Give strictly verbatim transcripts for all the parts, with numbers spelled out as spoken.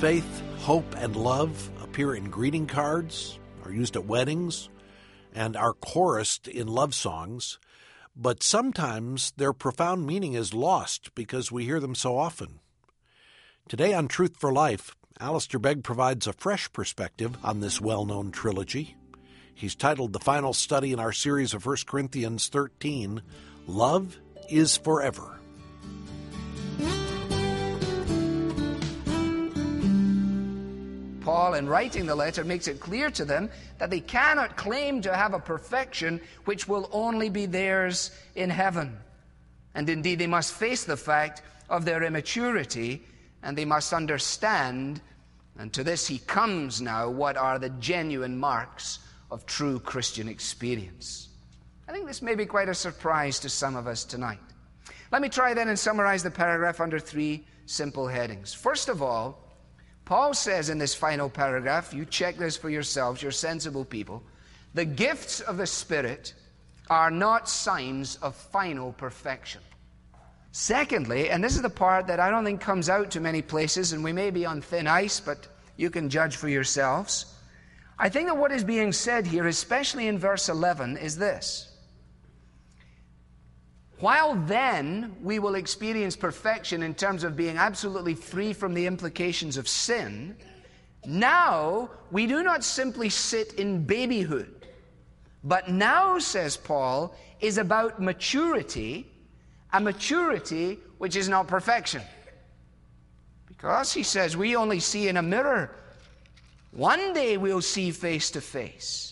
faith, hope, and love appear in greeting cards, are used at weddings, and are chorused in love songs, but sometimes their profound meaning is lost because we hear them so often. Today on Truth for Life, Alistair Begg provides a fresh perspective on this well-known trilogy. He's titled the final study in our series of First Corinthians thirteen, Love is Forever. Paul, in writing the letter, makes it clear to them that they cannot claim to have a perfection which will only be theirs in heaven. And indeed, they must face the fact of their immaturity, and they must understand, and to this he comes now, what are the genuine marks of true Christian experience. I think this may be quite a surprise to some of us tonight. Let me try then and summarize the paragraph under three simple headings. First of all, Paul says in this final paragraph, you check this for yourselves, you're sensible people, the gifts of the Spirit are not signs of final perfection. Secondly, and this is the part that I don't think comes out to many places, and we may be on thin ice, but you can judge for yourselves. I think that what is being said here, especially in verse eleven, is this. While then we will experience perfection in terms of being absolutely free from the implications of sin, now we do not simply sit in babyhood. But now, says Paul, is about maturity, a maturity which is not perfection. Because, he says, we only see in a mirror. One day we'll see face to face.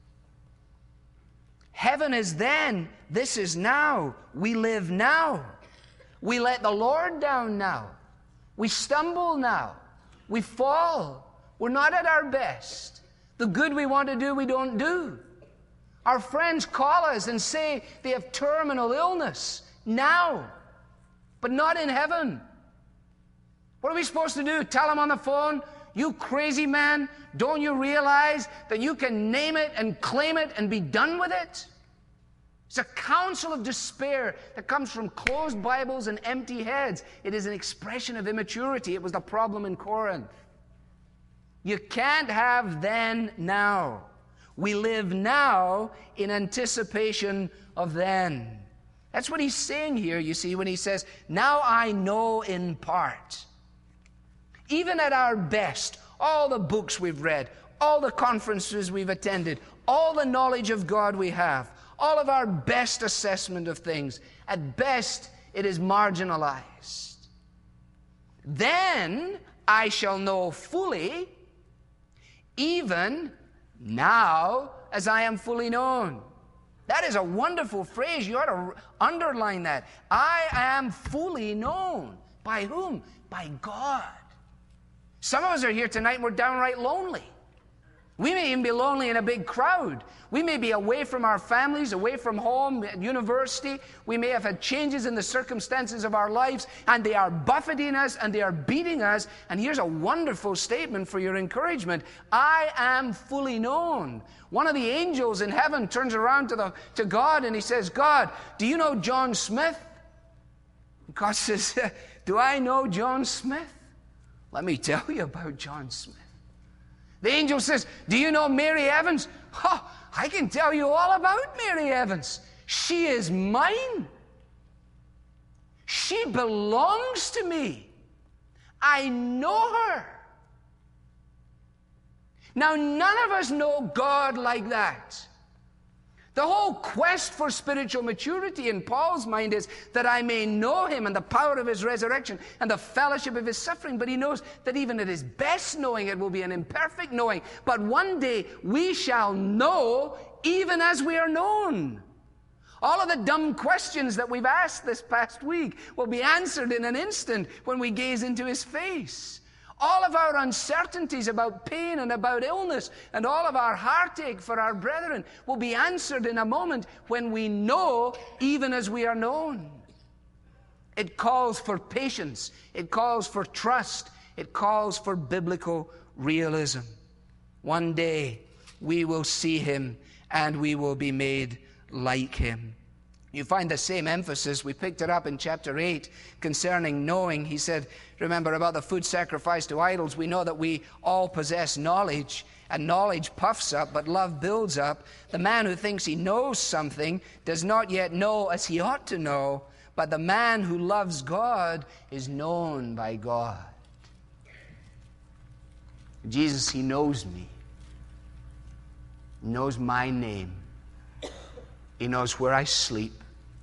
Heaven is then, this is now. We live now. We let the Lord down now. We stumble now. We fall. We're not at our best. The good we want to do, we don't do. Our friends call us and say they have terminal illness now, but not in heaven. What are we supposed to do? Tell them on the phone, you crazy man, don't you realize that you can name it and claim it and be done with it? It's a counsel of despair that comes from closed Bibles and empty heads. It is an expression of immaturity. It was the problem in Corinth. You can't have then now. We live now in anticipation of then. That's what he's saying here, you see, when he says, now I know in part. Even at our best, all the books we've read, all the conferences we've attended, all the knowledge of God we have, all of our best assessment of things, at best it is marginalized. Then I shall know fully, even now as I am fully known. That is a wonderful phrase. You ought to underline that. I am fully known. By whom? By God. Some of us are here tonight and we're downright lonely. We may even be lonely in a big crowd. We may be away from our families, away from home, at university. We may have had changes in the circumstances of our lives, and they are buffeting us and they are beating us. And here's a wonderful statement for your encouragement. I am fully known. One of the angels in heaven turns around to, the, to God and he says, God, do you know John Smith? God says, do I know John Smith? Let me tell you about John Smith. The angel says, do you know Mary Evans? Oh, I can tell you all about Mary Evans. She is mine. She belongs to me. I know her. Now, none of us know God like that. The whole quest for spiritual maturity in Paul's mind is that I may know him and the power of his resurrection and the fellowship of his suffering. But he knows that even at his best knowing, it will be an imperfect knowing. But one day we shall know even as we are known. All of the dumb questions that we've asked this past week will be answered in an instant when we gaze into his face. All of our uncertainties about pain and about illness and all of our heartache for our brethren will be answered in a moment when we know even as we are known. It calls for patience. It calls for trust. It calls for biblical realism. One day we will see him and we will be made like him. You find the same emphasis. We picked it up in chapter eight concerning knowing. He said, remember about the food sacrificed to idols, we know that we all possess knowledge, and knowledge puffs up, but love builds up. The man who thinks he knows something does not yet know as he ought to know, but the man who loves God is known by God. Jesus, he knows me. He knows my name. He knows where I sleep.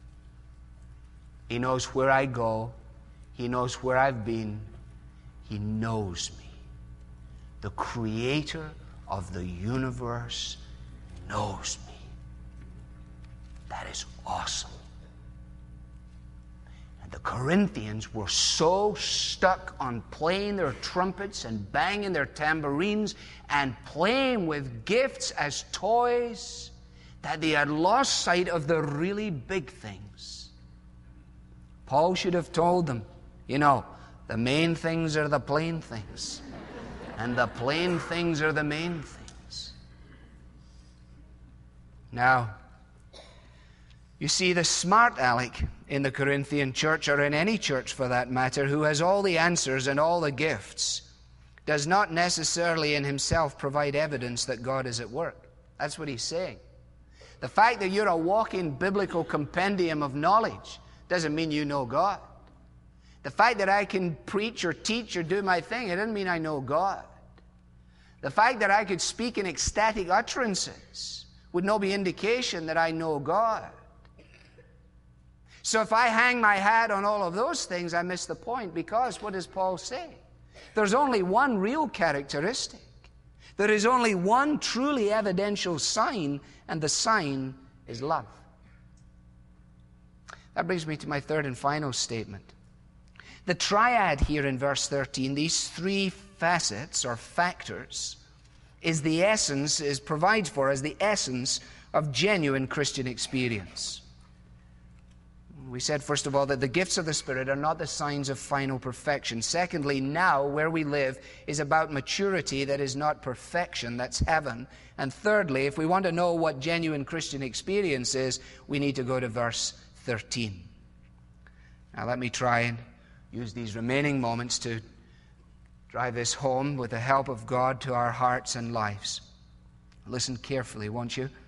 He knows where I go. He knows where I've been. He knows me. The Creator of the universe knows me. That is awesome. And the Corinthians were so stuck on playing their trumpets and banging their tambourines and playing with gifts as toys that they had lost sight of the really big things. Paul should have told them, you know, the main things are the plain things, and the plain things are the main things. Now, you see, the smart aleck in the Corinthian church, or in any church for that matter, who has all the answers and all the gifts, does not necessarily in himself provide evidence that God is at work. That's what he's saying. The fact that you're a walking biblical compendium of knowledge doesn't mean you know God. The fact that I can preach or teach or do my thing, it doesn't mean I know God. The fact that I could speak in ecstatic utterances would no be indication that I know God. So if I hang my hat on all of those things, I miss the point, because what does Paul say? There's only one real characteristic. There is only one truly evidential sign, and the sign is love. That brings me to my third and final statement. The triad here in verse thirteen, these three facets or factors, is the essence, is provides for as the essence of genuine Christian experience. We said, first of all, that the gifts of the Spirit are not the signs of final perfection. Secondly, now, where we live is about maturity that is not perfection, that's heaven. And thirdly, if we want to know what genuine Christian experience is, we need to go to verse thirteen. Now, let me try and use these remaining moments to drive this home with the help of God to our hearts and lives. Listen carefully, won't you?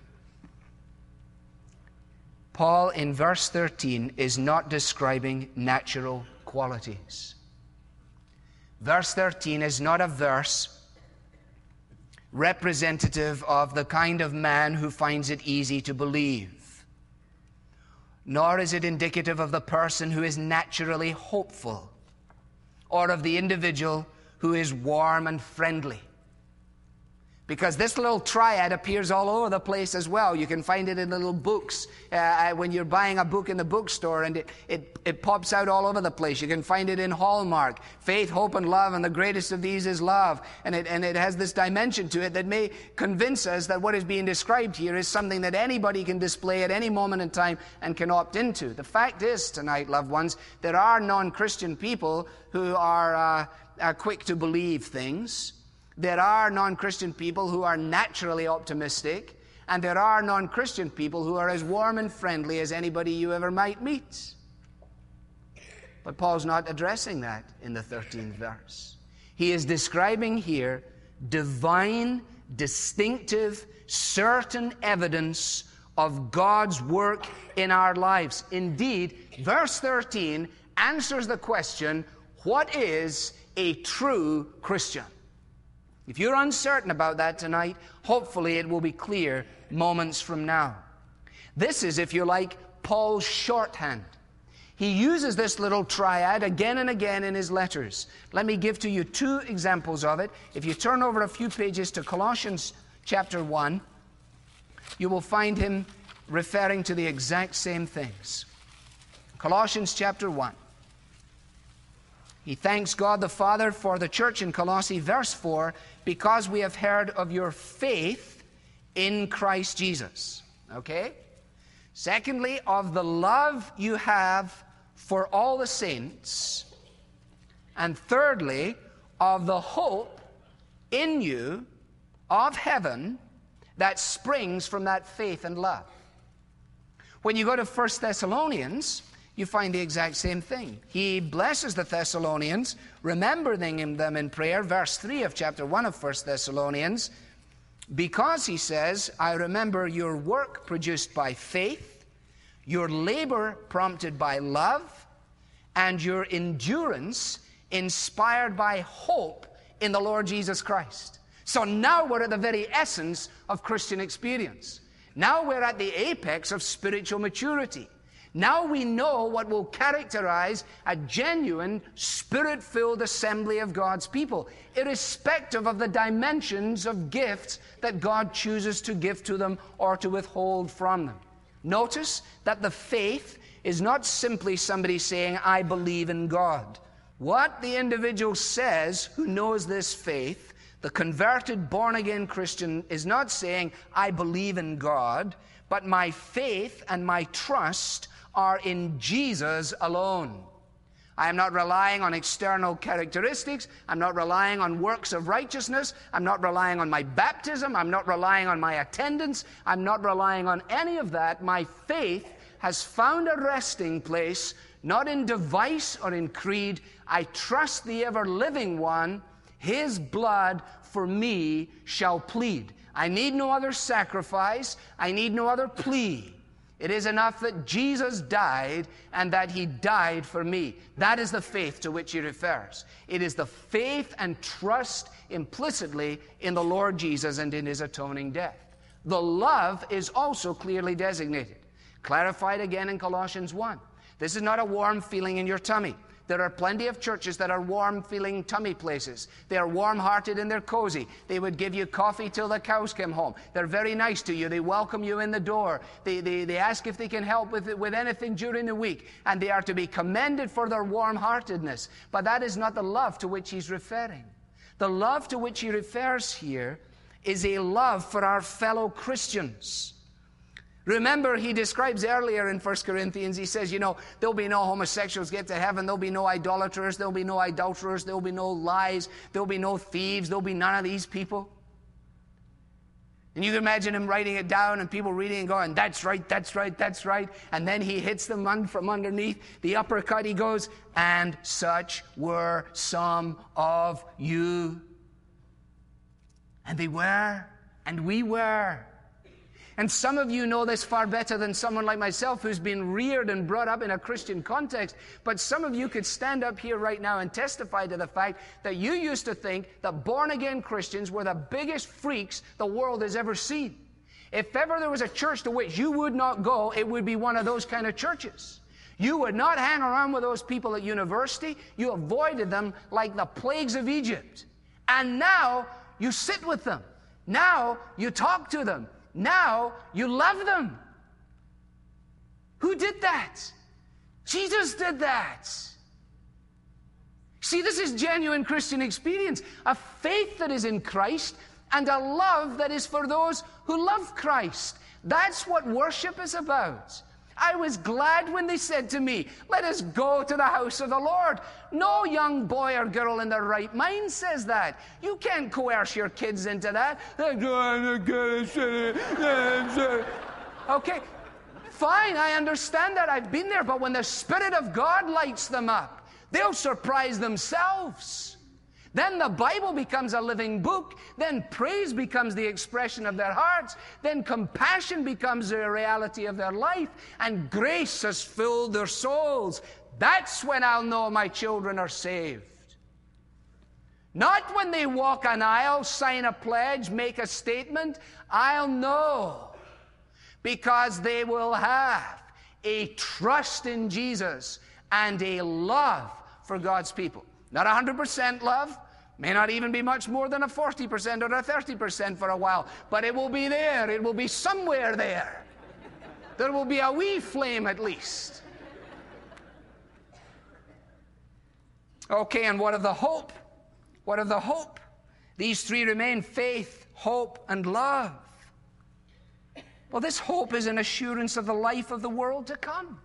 Paul, in verse thirteen, is not describing natural qualities. Verse thirteen is not a verse representative of the kind of man who finds it easy to believe, nor is it indicative of the person who is naturally hopeful, or of the individual who is warm and friendly. Because this little triad appears all over the place as well. You can find it in little books. Uh, when you're buying a book in the bookstore, and it, it, it pops out all over the place. You can find it in Hallmark. Faith, hope, and love, and the greatest of these is love. And it, and it has this dimension to it that may convince us that what is being described here is something that anybody can display at any moment in time and can opt into. The fact is, tonight, loved ones, there are non-Christian people who are, uh, are quick to believe things. There are non-Christian people who are naturally optimistic, and there are non-Christian people who are as warm and friendly as anybody you ever might meet. But Paul's not addressing that in the thirteenth verse. He is describing here divine, distinctive, certain evidence of God's work in our lives. Indeed, verse thirteen answers the question, what is a true Christian? If you're uncertain about that tonight, hopefully it will be clear moments from now. This is, if you like, Paul's shorthand. He uses this little triad again and again in his letters. Let me give to you two examples of it. If you turn over a few pages to Colossians chapter one, you will find him referring to the exact same things. Colossians chapter one. He thanks God the Father for the church in Colossae, verse four, because we have heard of your faith in Christ Jesus. Okay? Secondly, of the love you have for all the saints. And thirdly, of the hope in you of heaven that springs from that faith and love. When you go to First Thessalonians, you find the exact same thing. He blesses the Thessalonians, remembering them in prayer. Verse three of chapter one of First Thessalonians, because, he says, I remember your work produced by faith, your labor prompted by love, and your endurance inspired by hope in the Lord Jesus Christ. So now we're at the very essence of Christian experience. Now we're at the apex of spiritual maturity. Now we know what will characterize a genuine, spirit-filled assembly of God's people, irrespective of the dimensions of gifts that God chooses to give to them or to withhold from them. Notice that the faith is not simply somebody saying, I believe in God. What the individual says who knows this faith, the converted, born-again Christian, is not saying, I believe in God, but my faith and my trust are in Jesus alone. I am not relying on external characteristics. I'm not relying on works of righteousness. I'm not relying on my baptism. I'm not relying on my attendance. I'm not relying on any of that. My faith has found a resting place, not in device or in creed. I trust the ever-living one. His blood for me shall plead. I need no other sacrifice. I need no other plea. It is enough that Jesus died and that he died for me. That is the faith to which he refers. It is the faith and trust implicitly in the Lord Jesus and in his atoning death. The love is also clearly designated, clarified again in Colossians one. This is not a warm feeling in your tummy. There are plenty of churches that are warm-feeling tummy places. They are warm-hearted and they're cozy. They would give you coffee till the cows came home. They're very nice to you. They welcome you in the door. They, they, they ask if they can help with, with anything during the week. And they are to be commended for their warm-heartedness. But that is not the love to which he's referring. The love to which he refers here is a love for our fellow Christians. Remember, he describes earlier in First Corinthians, he says, you know, there'll be no homosexuals get to heaven, there'll be no idolaters, there'll be no adulterers, there'll be no lies, there'll be no thieves, there'll be none of these people. And you can imagine him writing it down and people reading and going, that's right, that's right, that's right. And then he hits them un- from underneath the uppercut. He goes, and such were some of you. And they were, and we were. And some of you know this far better than someone like myself who's been reared and brought up in a Christian context. But some of you could stand up here right now and testify to the fact that you used to think that born-again Christians were the biggest freaks the world has ever seen. If ever there was a church to which you would not go, it would be one of those kind of churches. You would not hang around with those people at university. You avoided them like the plagues of Egypt. And now you sit with them. Now you talk to them. Now you love them. Who did that? Jesus did that. See, this is genuine Christian experience. A faith that is in Christ and a love that is for those who love Christ. That's what worship is about. I was glad when they said to me, let us go to the house of the Lord. No young boy or girl in their right mind says that. You can't coerce your kids into that. Okay, fine, I understand that. I've been there. But when the Spirit of God lights them up, they'll surprise themselves. Then the Bible becomes a living book. Then praise becomes the expression of their hearts. Then compassion becomes the reality of their life. And grace has filled their souls. That's when I'll know my children are saved. Not when they walk an aisle, sign a pledge, make a statement. I'll know. Because they will have a trust in Jesus and a love for God's people. Not one hundred percent love, may not even be much more than a forty percent or a thirty percent for a while, but it will be there, it will be somewhere there. There will be a wee flame at least. Okay, and what of the hope? What of the hope? These three remain: faith, hope, and love. Well, this hope is an assurance of the life of the world to come.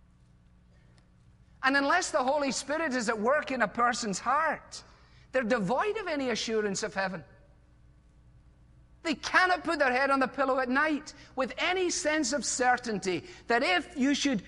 And unless the Holy Spirit is at work in a person's heart, they're devoid of any assurance of heaven. They cannot put their head on the pillow at night with any sense of certainty that if you should...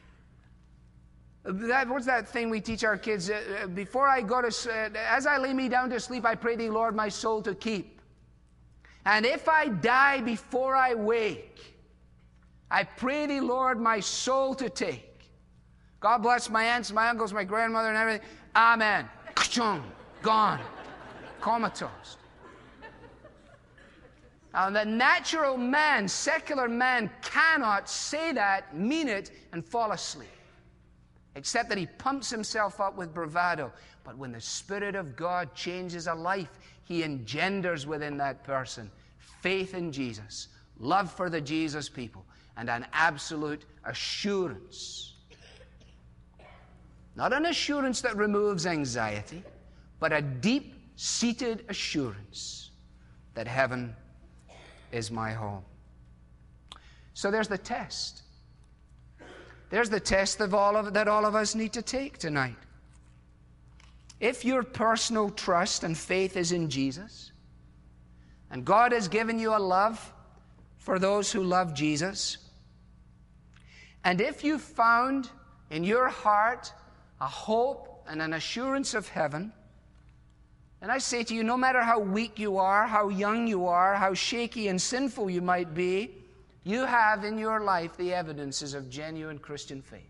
That, what's that thing we teach our kids? Uh, before I go to... Uh, as I lay me down to sleep, I pray thee, Lord, my soul to keep. And if I die before I wake, I pray thee, Lord, my soul to take. God bless my aunts, my uncles, my grandmother, and everything. Amen. Gone. Comatose. Now, the natural man, secular man, cannot say that, mean it, and fall asleep. Except that he pumps himself up with bravado. But when the Spirit of God changes a life, He engenders within that person faith in Jesus, love for the Jesus people, and an absolute assurance. Not an assurance that removes anxiety, but a deep-seated assurance that heaven is my home. So there's the test. There's the test of all of, that all of us need to take tonight. If your personal trust and faith is in Jesus, and God has given you a love for those who love Jesus, and if you found in your heart a hope and an assurance of heaven, and I say to you, no matter how weak you are, how young you are, how shaky and sinful you might be, you have in your life the evidences of genuine Christian faith.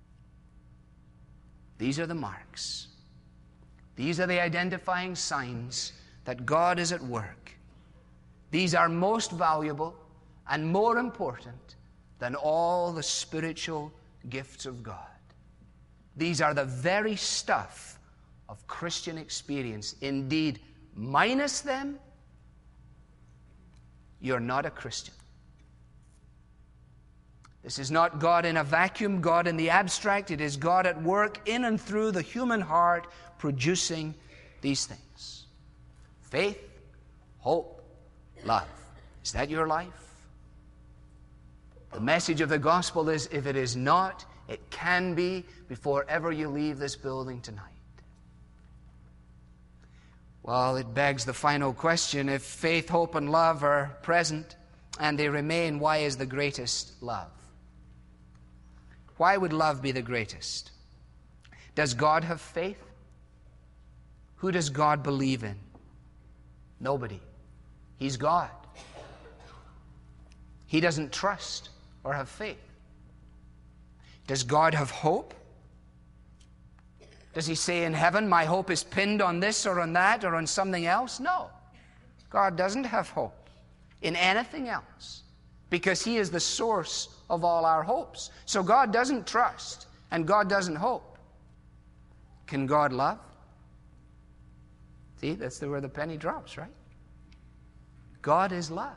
These are the marks. These are the identifying signs that God is at work. These are most valuable and more important than all the spiritual gifts of God. These are the very stuff of Christian experience. Indeed, minus them, you're not a Christian. This is not God in a vacuum, God in the abstract. It is God at work in and through the human heart, producing these things. Faith, hope, love. Is that your life? The message of the gospel is, if it is not, it can be before ever you leave this building tonight. Well, it begs the final question. If faith, hope, and love are present and they remain, why is the greatest love? Why would love be the greatest? Does God have faith? Who does God believe in? Nobody. He's God. He doesn't trust or have faith. Does God have hope? Does He say in heaven, my hope is pinned on this or on that or on something else? No. God doesn't have hope in anything else because He is the source of all our hopes. So God doesn't trust and God doesn't hope. Can God love? See, that's the, where the penny drops, right? God is love.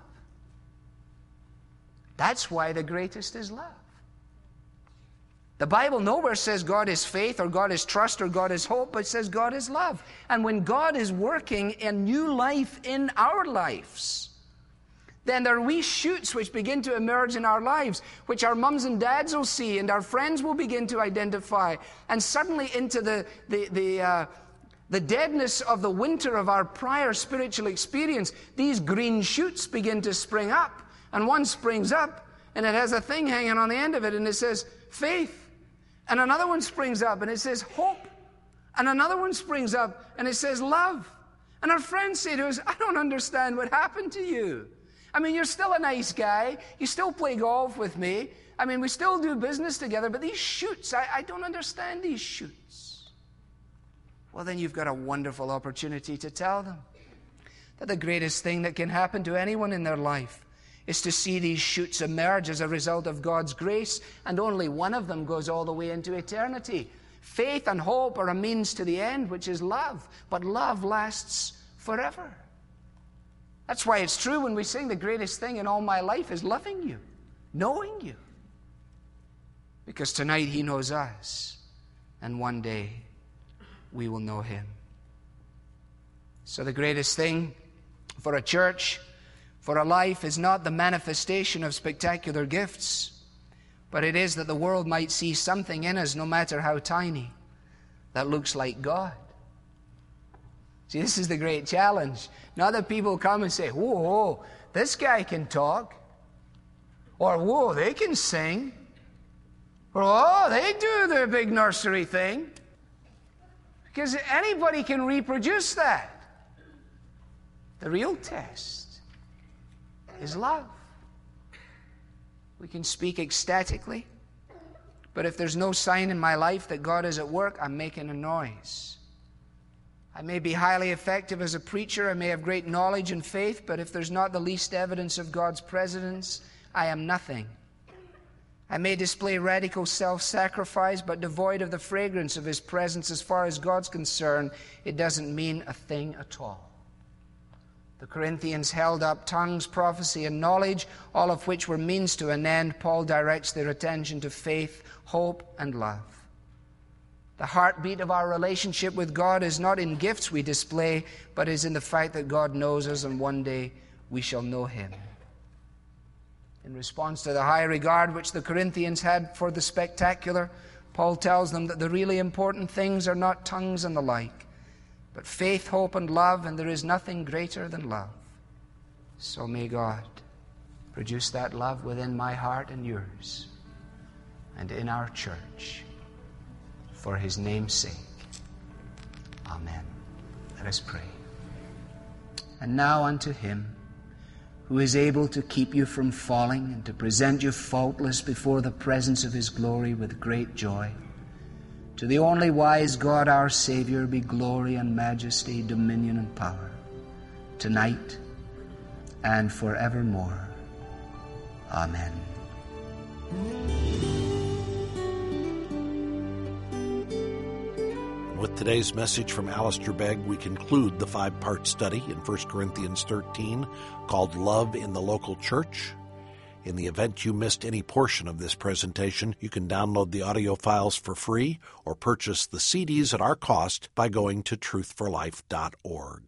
That's why the greatest is love. The Bible nowhere says God is faith or God is trust or God is hope, but it says God is love. And when God is working a new life in our lives, then there are wee shoots which begin to emerge in our lives, which our mums and dads will see and our friends will begin to identify. And suddenly into the, the, the, uh, the deadness of the winter of our prior spiritual experience, these green shoots begin to spring up. And one springs up and it has a thing hanging on the end of it and it says faith. And another one springs up and it says hope. And another one springs up and it says love. And our friends say to us, I don't understand what happened to you. I mean, you're still a nice guy. You still play golf with me. I mean, we still do business together. But these shoots, I, I don't understand these shoots. Well, then you've got a wonderful opportunity to tell them that the greatest thing that can happen to anyone in their life is to see these shoots emerge as a result of God's grace, and only one of them goes all the way into eternity. Faith and hope are a means to the end, which is love. But love lasts forever. That's why it's true when we sing the greatest thing in all my life is loving you, knowing you. Because tonight He knows us, and one day we will know Him. So the greatest thing for a church, for a life, is not the manifestation of spectacular gifts, but it is that the world might see something in us, no matter how tiny, that looks like God. See, this is the great challenge. Not that people come and say, whoa, this guy can talk. Or, whoa, they can sing. Or, oh, they do their big nursery thing. Because anybody can reproduce that. The real test is love. We can speak ecstatically, but if there's no sign in my life that God is at work, I'm making a noise. I may be highly effective as a preacher, I may have great knowledge and faith, but if there's not the least evidence of God's presence, I am nothing. I may display radical self-sacrifice, but devoid of the fragrance of His presence as far as God's concerned, it doesn't mean a thing at all. The Corinthians held up tongues, prophecy, and knowledge, all of which were means to an end. Paul directs their attention to faith, hope, and love. The heartbeat of our relationship with God is not in gifts we display, but is in the fact that God knows us and one day we shall know Him. In response to the high regard which the Corinthians had for the spectacular, Paul tells them that the really important things are not tongues and the like, but faith, hope, and love, and there is nothing greater than love. So may God produce that love within my heart and yours, and in our church, for His name's sake. Amen. Let us pray. And now unto Him who is able to keep you from falling and to present you faultless before the presence of His glory with great joy, to the only wise God our Savior be glory and majesty, dominion and power, tonight and forevermore. Amen. With today's message from Alistair Begg, we conclude the five-part study in First Corinthians thirteen called Love in the Local Church. In the event you missed any portion of this presentation, you can download the audio files for free or purchase the C Ds at our cost by going to truth for life dot org.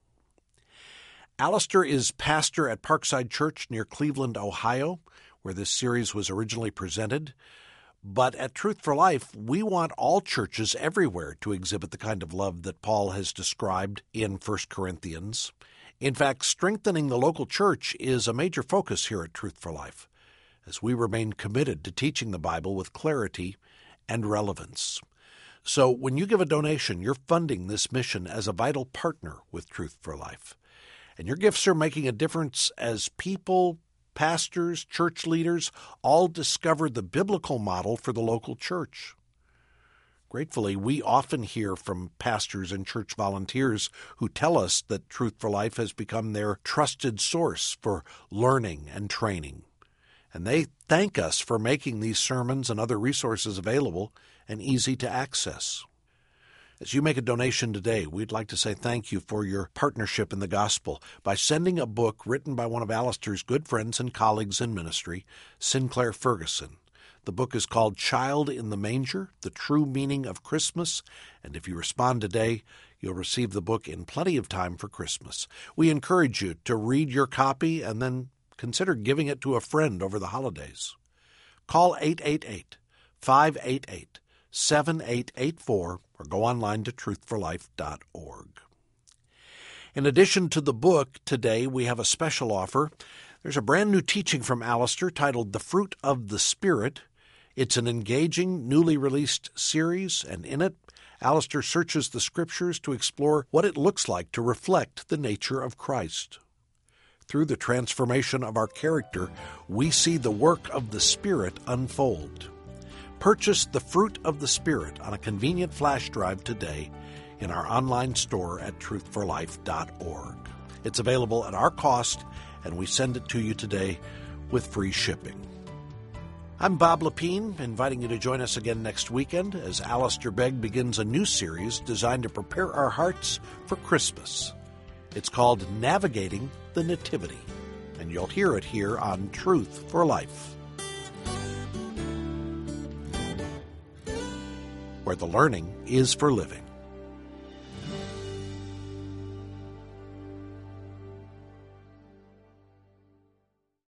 Alistair is pastor at Parkside Church near Cleveland, Ohio, where this series was originally presented. But at Truth for Life, we want all churches everywhere to exhibit the kind of love that Paul has described in First Corinthians. In fact, strengthening the local church is a major focus here at Truth for Life, as we remain committed to teaching the Bible with clarity and relevance. So when you give a donation, you're funding this mission as a vital partner with Truth for Life. And your gifts are making a difference as people, pastors, church leaders all discover the biblical model for the local church. Gratefully, we often hear from pastors and church volunteers who tell us that Truth for Life has become their trusted source for learning and training. And they thank us for making these sermons and other resources available and easy to access. As you make a donation today, we'd like to say thank you for your partnership in the gospel by sending a book written by one of Alistair's good friends and colleagues in ministry, Sinclair Ferguson. The book is called Child in the Manger, The True Meaning of Christmas, and if you respond today, you'll receive the book in plenty of time for Christmas. We encourage you to read your copy and then consider giving it to a friend over the holidays. Call eight eight eight, five eight eight, seven eight eight four or go online to truth for life dot org. In addition to the book, today we have a special offer. There's a brand new teaching from Alistair titled The Fruit of the Spirit. It's an engaging, newly released series, and in it, Alistair searches the Scriptures to explore what it looks like to reflect the nature of Christ. Through the transformation of our character, we see the work of the Spirit unfold. Purchase The Fruit of the Spirit on a convenient flash drive today in our online store at truth for life dot org. It's available at our cost, and we send it to you today with free shipping. I'm Bob Lepine, inviting you to join us again next weekend as Alistair Begg begins a new series designed to prepare our hearts for Christmas. It's called Navigating the Nativity, and you'll hear it here on Truth for Life, where the learning is for living.